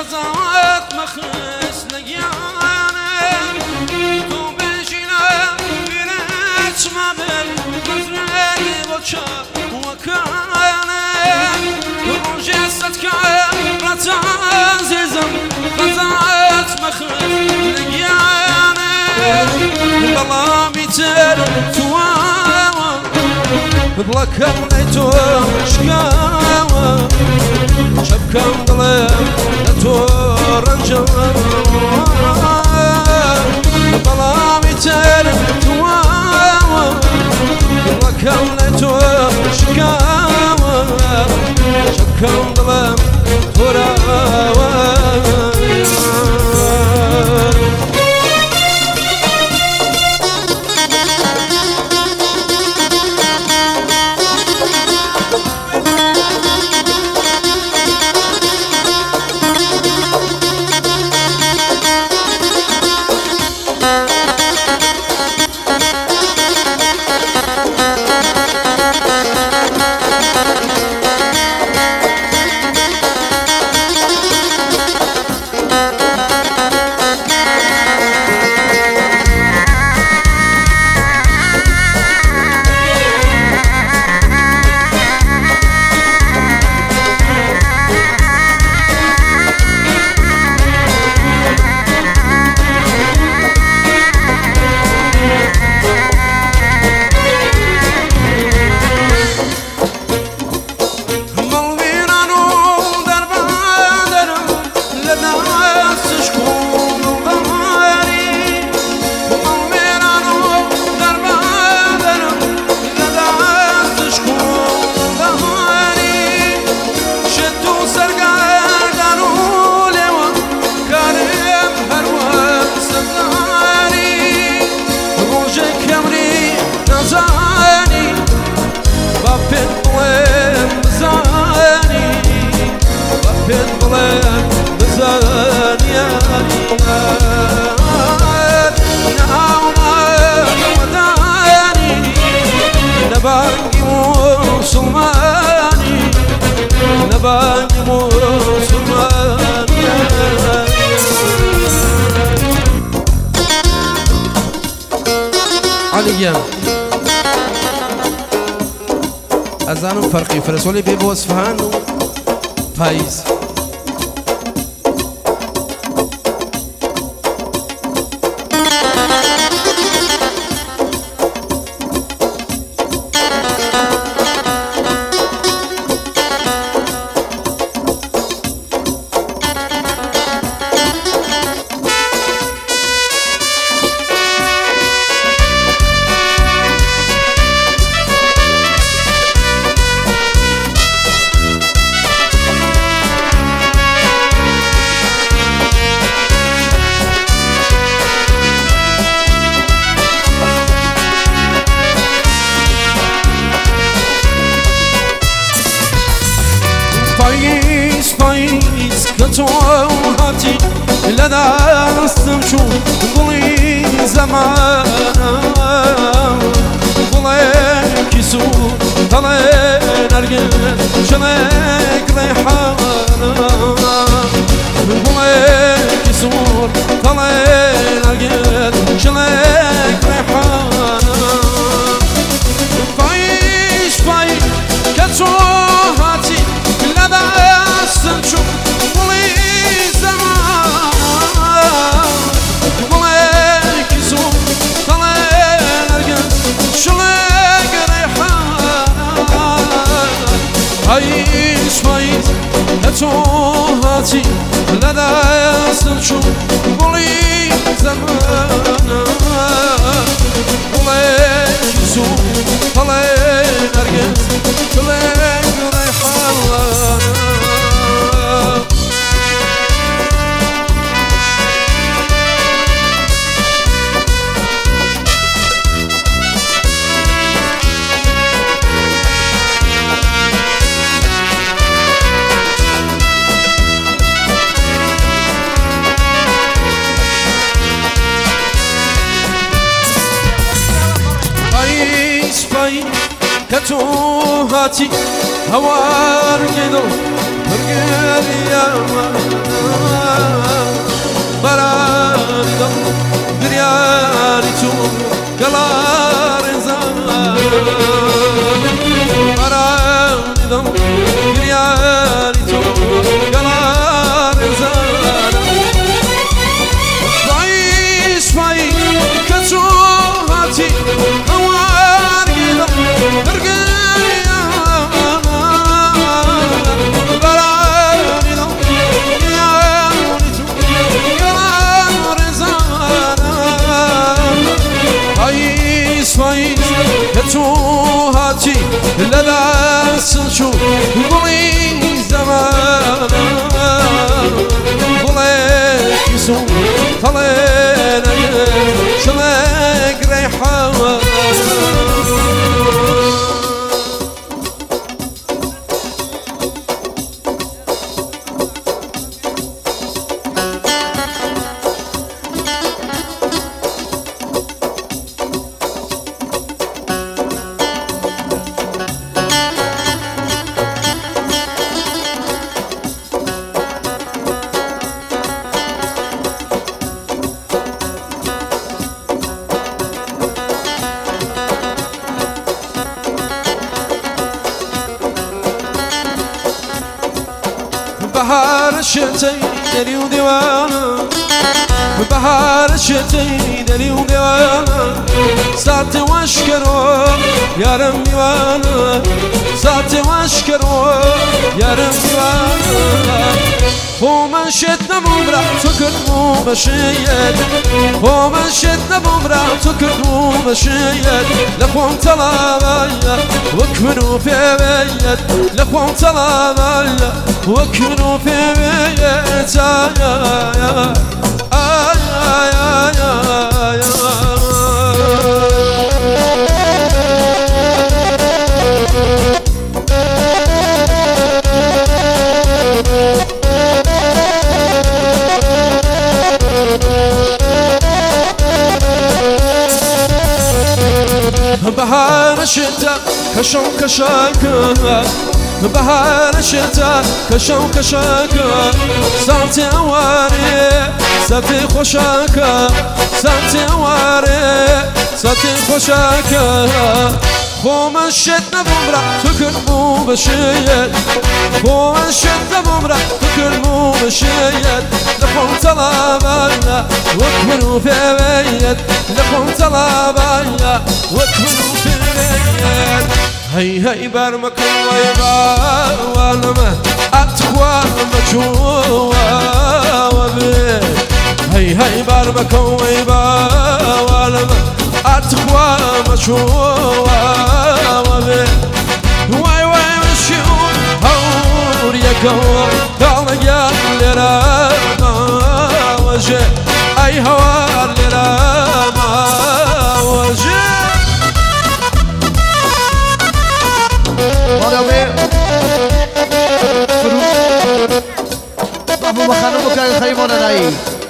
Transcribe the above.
غزات مخس لقيانه تو بجينا بنات ما بل مزرعي بوشا وكانه روجي ستكا رتان زيزم غزات مخس لقيانه والله ميتر تواوا بلاك نيتو شقاوا شبكم ظلم نتور الجواب ظلامي ترم تواوا بلاكم نتور شقاوا شبكم ظلم تراوا عليا أزانم فرقي فرسولي بيبو اصفهان فايز فايز فايز كتوهاتي لدستم شو قولي زمانا قولي كسور طلي نرقل شلك ريحانا قولي كسور طلي نرقل شلك ريحانا فايز فايز كتوهاتي سنشوف ولي زمان ولي كيسون طلعنا القلب شلق ريحان عايش فايز هاتوهاتي لدى سنشوف ولي زمان ولي كيسون طلعنا القلب شلق ريحان كتوهاتي هوار جدو برقل يا براني دم برياني تو قلار زمان براني دم برياني تو قلار زمان فايش فايش كتو هاتي هواري دم برقل يا براني دم برياني تو قلار زمان فايش فايش كتو هاتي للا سلشو بلي زمانا بلي كيسو طلينا شلق ريحان بهار الشتي دلي وديوانا بهار الشتي دلي وديوانا ساعتي واشكرو يا رم ديوانا ساعتي واشكرو يا رم ديوانا هو من شتنا بمرا تكرت مو بشيد هو من شتنا بمرا تكرت مو بشيد لخوان طلابايا وكمنو في بيت لخوان طلابايا وكمنو في بيت يا بهار الشتاء كشو كشاكا بهار الشتاء كشو كشاكا ساعتي واري ساعتي خوشاكا ساعتي واري ساعتي خوشاكا خو من شتنا بمرا تكر مو بشيد خو من شتنا بمرا تكر مو بشيد لخوم طلابايا وكمنو في بيت لخوم طلابايا وكمنو في بيت هي برمك ويبا والما أتقوى مجوا وبيت هي برمك ويبا والما أتقوى مجوا وبيت واي واي مشيون هور يكون قال يا لرا ما وجه أي هوار لرا ما وجه Vamos bajando porque hay Jaime Monaray.